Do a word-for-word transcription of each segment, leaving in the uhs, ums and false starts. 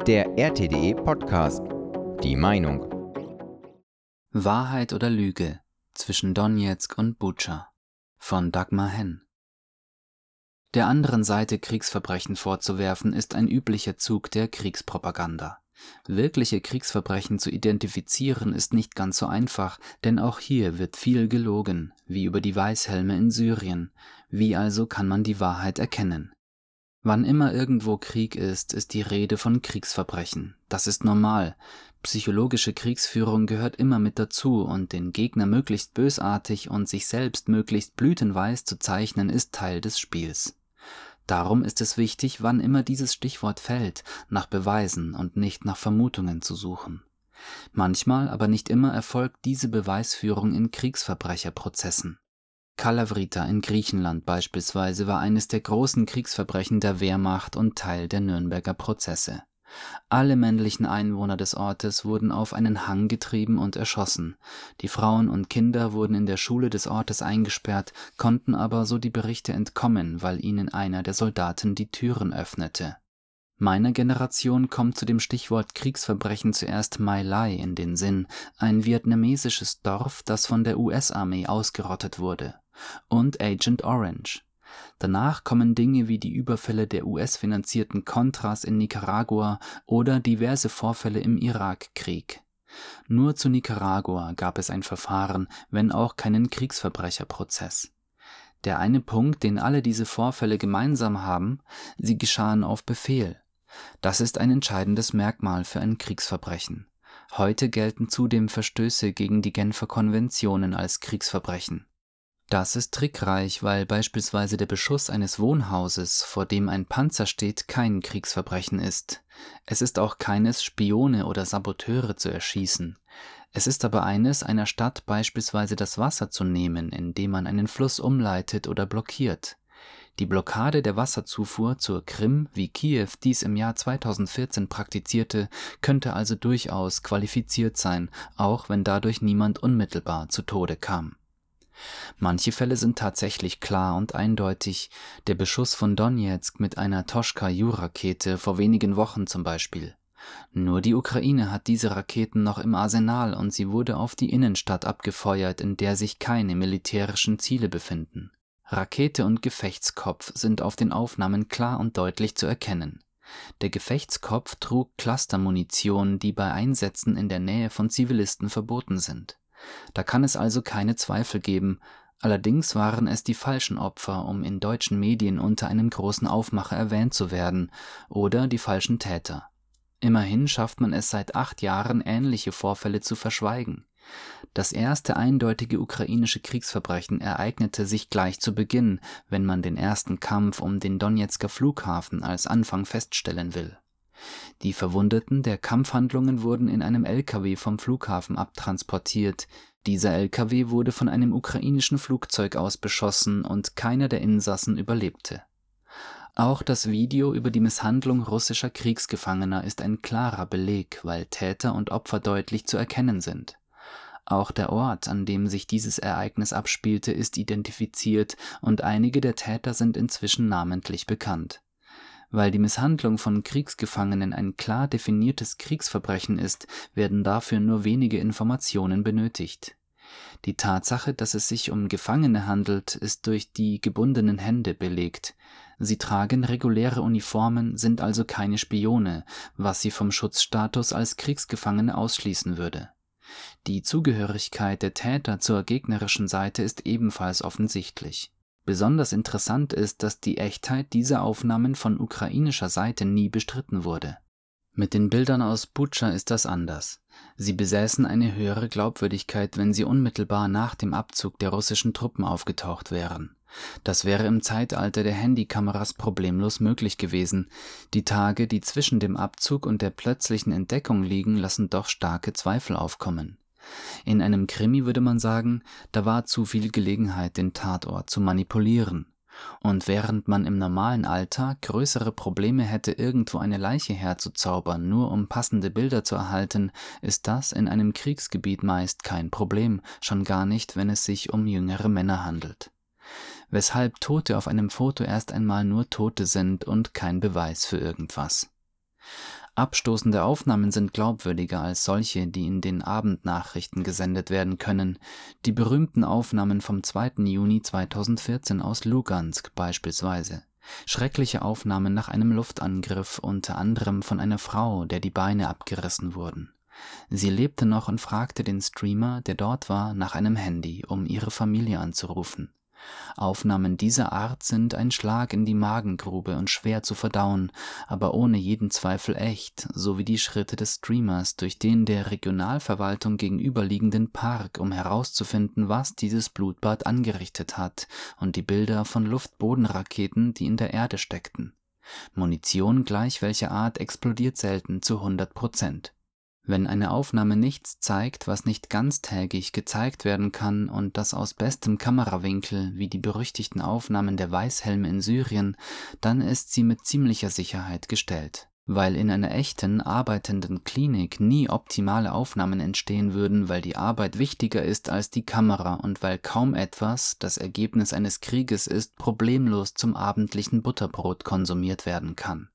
Der R T D E Podcast. Die Meinung. Wahrheit oder Lüge zwischen Donezk und Butscha von Dagmar Henn. Der anderen Seite Kriegsverbrechen vorzuwerfen, ist ein üblicher Zug der Kriegspropaganda. Wirkliche Kriegsverbrechen zu identifizieren ist nicht ganz so einfach, denn auch hier wird viel gelogen, wie über die Weißhelme in Syrien. Wie also kann man die Wahrheit erkennen? Wann immer irgendwo Krieg ist, ist die Rede von Kriegsverbrechen. Das ist normal. Psychologische Kriegsführung gehört immer mit dazu und den Gegner möglichst bösartig und sich selbst möglichst blütenweiß zu zeichnen, ist Teil des Spiels. Darum ist es wichtig, wann immer dieses Stichwort fällt, nach Beweisen und nicht nach Vermutungen zu suchen. Manchmal, aber nicht immer, erfolgt diese Beweisführung in Kriegsverbrecherprozessen. Kalavrita in Griechenland beispielsweise war eines der großen Kriegsverbrechen der Wehrmacht und Teil der Nürnberger Prozesse. Alle männlichen Einwohner des Ortes wurden auf einen Hang getrieben und erschossen. Die Frauen und Kinder wurden in der Schule des Ortes eingesperrt, konnten aber, so die Berichte, entkommen, weil ihnen einer der Soldaten die Türen öffnete. Meiner Generation kommt zu dem Stichwort Kriegsverbrechen zuerst My Lai in den Sinn, ein vietnamesisches Dorf, das von der U S-Armee ausgerottet wurde, und Agent Orange. Danach kommen Dinge wie die Überfälle der U S-finanzierten Contras in Nicaragua oder diverse Vorfälle im Irakkrieg. Nur zu Nicaragua gab es ein Verfahren, wenn auch keinen Kriegsverbrecherprozess. Der eine Punkt, den alle diese Vorfälle gemeinsam haben: sie geschahen auf Befehl. Das ist ein entscheidendes Merkmal für ein Kriegsverbrechen. Heute gelten zudem Verstöße gegen die Genfer Konventionen als Kriegsverbrechen. Das ist trickreich, weil beispielsweise der Beschuss eines Wohnhauses, vor dem ein Panzer steht, kein Kriegsverbrechen ist. Es ist auch keines, Spione oder Saboteure zu erschießen. Es ist aber eines, einer Stadt beispielsweise das Wasser zu nehmen, indem man einen Fluss umleitet oder blockiert. Die Blockade der Wasserzufuhr zur Krim, wie Kiew dies im Jahr zweitausendvierzehn praktizierte, könnte also durchaus qualifiziert sein, auch wenn dadurch niemand unmittelbar zu Tode kam. Manche Fälle sind tatsächlich klar und eindeutig, der Beschuss von Donezk mit einer Toschka-Ju-Rakete vor wenigen Wochen zum Beispiel. Nur die Ukraine hat diese Raketen noch im Arsenal und sie wurde auf die Innenstadt abgefeuert, in der sich keine militärischen Ziele befinden. Rakete und Gefechtskopf sind auf den Aufnahmen klar und deutlich zu erkennen. Der Gefechtskopf trug Clustermunition, die bei Einsätzen in der Nähe von Zivilisten verboten sind. Da kann es also keine Zweifel geben, allerdings waren es die falschen Opfer, um in deutschen Medien unter einem großen Aufmacher erwähnt zu werden, oder die falschen Täter. Immerhin schafft man es seit acht Jahren, ähnliche Vorfälle zu verschweigen. Das erste eindeutige ukrainische Kriegsverbrechen ereignete sich gleich zu Beginn, wenn man den ersten Kampf um den Donezker Flughafen als Anfang feststellen will. Die Verwundeten der Kampfhandlungen wurden in einem L K W vom Flughafen abtransportiert. Dieser L K W wurde von einem ukrainischen Flugzeug aus beschossen und keiner der Insassen überlebte. Auch das Video über die Misshandlung russischer Kriegsgefangener ist ein klarer Beleg, weil Täter und Opfer deutlich zu erkennen sind. Auch der Ort, an dem sich dieses Ereignis abspielte, ist identifiziert und einige der Täter sind inzwischen namentlich bekannt. Weil die Misshandlung von Kriegsgefangenen ein klar definiertes Kriegsverbrechen ist, werden dafür nur wenige Informationen benötigt. Die Tatsache, dass es sich um Gefangene handelt, ist durch die gebundenen Hände belegt. Sie tragen reguläre Uniformen, sind also keine Spione, was sie vom Schutzstatus als Kriegsgefangene ausschließen würde. Die Zugehörigkeit der Täter zur gegnerischen Seite ist ebenfalls offensichtlich. Besonders interessant ist, dass die Echtheit dieser Aufnahmen von ukrainischer Seite nie bestritten wurde. Mit den Bildern aus Butscha ist das anders. Sie besäßen eine höhere Glaubwürdigkeit, wenn sie unmittelbar nach dem Abzug der russischen Truppen aufgetaucht wären. Das wäre im Zeitalter der Handykameras problemlos möglich gewesen. Die Tage, die zwischen dem Abzug und der plötzlichen Entdeckung liegen, lassen doch starke Zweifel aufkommen. In einem Krimi würde man sagen, da war zu viel Gelegenheit, den Tatort zu manipulieren. Und während man im normalen Alltag größere Probleme hätte, irgendwo eine Leiche herzuzaubern, nur um passende Bilder zu erhalten, ist das in einem Kriegsgebiet meist kein Problem, schon gar nicht, wenn es sich um jüngere Männer handelt. Weshalb Tote auf einem Foto erst einmal nur Tote sind und kein Beweis für irgendwas. Abstoßende Aufnahmen sind glaubwürdiger als solche, die in den Abendnachrichten gesendet werden können. Die berühmten Aufnahmen vom zweiten Juni zweitausendvierzehn aus Lugansk beispielsweise. Schreckliche Aufnahmen nach einem Luftangriff, unter anderem von einer Frau, der die Beine abgerissen wurden. Sie lebte noch und fragte den Streamer, der dort war, nach einem Handy, um ihre Familie anzurufen. Aufnahmen dieser Art sind ein Schlag in die Magengrube und schwer zu verdauen, aber ohne jeden Zweifel echt, sowie die Schritte des Streamers durch den der Regionalverwaltung gegenüberliegenden Park, um herauszufinden, was dieses Blutbad angerichtet hat, und die Bilder von Luft-Boden-Raketen, die in der Erde steckten. Munition gleich welcher Art explodiert selten zu hundert Prozent. Wenn eine Aufnahme nichts zeigt, was nicht ganztägig gezeigt werden kann und das aus bestem Kamerawinkel, wie die berüchtigten Aufnahmen der Weißhelme in Syrien, dann ist sie mit ziemlicher Sicherheit gestellt. Weil in einer echten, arbeitenden Klinik nie optimale Aufnahmen entstehen würden, weil die Arbeit wichtiger ist als die Kamera und weil kaum etwas, das Ergebnis eines Krieges ist, problemlos zum abendlichen Butterbrot konsumiert werden kann.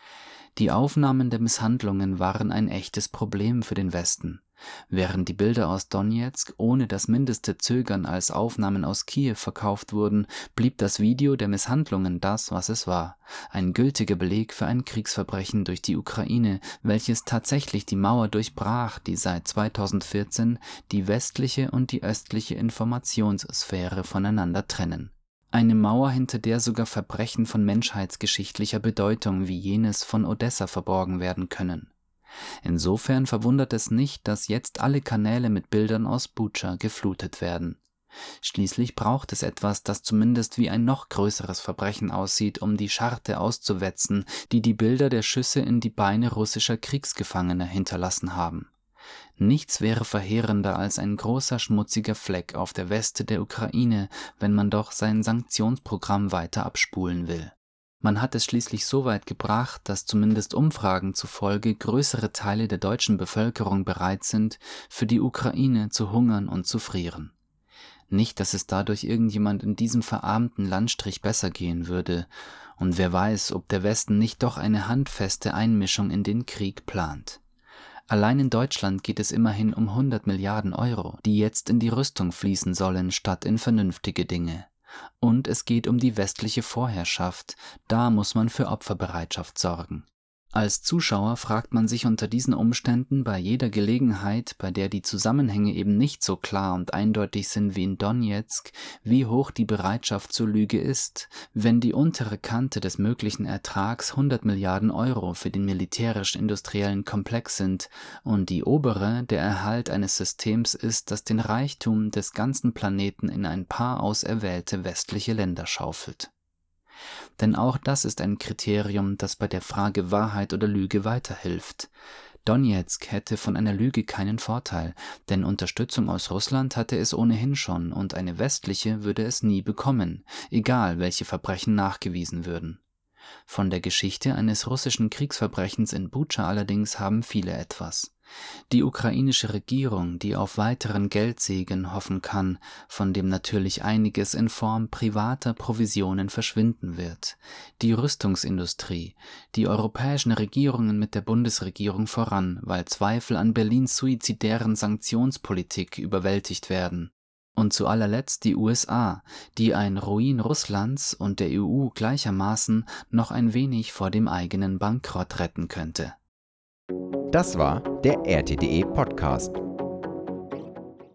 Die Aufnahmen der Misshandlungen waren ein echtes Problem für den Westen. Während die Bilder aus Donezk ohne das mindeste Zögern als Aufnahmen aus Kiew verkauft wurden, blieb das Video der Misshandlungen das, was es war: ein gültiger Beleg für ein Kriegsverbrechen durch die Ukraine, welches tatsächlich die Mauer durchbrach, die seit zweitausendvierzehn die westliche und die östliche Informationssphäre voneinander trennen. Eine Mauer, hinter der sogar Verbrechen von menschheitsgeschichtlicher Bedeutung wie jenes von Odessa verborgen werden können. Insofern verwundert es nicht, dass jetzt alle Kanäle mit Bildern aus Butscha geflutet werden. Schließlich braucht es etwas, das zumindest wie ein noch größeres Verbrechen aussieht, um die Scharte auszuwetzen, die die Bilder der Schüsse in die Beine russischer Kriegsgefangener hinterlassen haben. Nichts wäre verheerender als ein großer schmutziger Fleck auf der Weste der Ukraine, wenn man doch sein Sanktionsprogramm weiter abspulen will. Man hat es schließlich so weit gebracht, dass zumindest Umfragen zufolge größere Teile der deutschen Bevölkerung bereit sind, für die Ukraine zu hungern und zu frieren. Nicht, dass es dadurch irgendjemand in diesem verarmten Landstrich besser gehen würde, und wer weiß, ob der Westen nicht doch eine handfeste Einmischung in den Krieg plant. Allein in Deutschland geht es immerhin um hundert Milliarden Euro, die jetzt in die Rüstung fließen sollen, statt in vernünftige Dinge. Und es geht um die westliche Vorherrschaft, da muss man für Opferbereitschaft sorgen. Als Zuschauer fragt man sich unter diesen Umständen bei jeder Gelegenheit, bei der die Zusammenhänge eben nicht so klar und eindeutig sind wie in Donezk, wie hoch die Bereitschaft zur Lüge ist, wenn die untere Kante des möglichen Ertrags hundert Milliarden Euro für den militärisch-industriellen Komplex sind und die obere der Erhalt eines Systems ist, das den Reichtum des ganzen Planeten in ein paar auserwählte westliche Länder schaufelt. Denn auch das ist ein Kriterium, das bei der Frage Wahrheit oder Lüge weiterhilft. Donezk hätte von einer Lüge keinen Vorteil, denn Unterstützung aus Russland hatte es ohnehin schon und eine westliche würde es nie bekommen, egal welche Verbrechen nachgewiesen würden. Von der Geschichte eines russischen Kriegsverbrechens in Butscha allerdings haben viele etwas. Die ukrainische Regierung, die auf weiteren Geldsegen hoffen kann, von dem natürlich einiges in Form privater Provisionen verschwinden wird. Die Rüstungsindustrie, die europäischen Regierungen mit der Bundesregierung voran, weil Zweifel an Berlins suizidären Sanktionspolitik überwältigt werden. Und zu allerletzt die U S A, die ein Ruin Russlands und der E U gleichermaßen noch ein wenig vor dem eigenen Bankrott retten könnte. Das war der R T D E Podcast.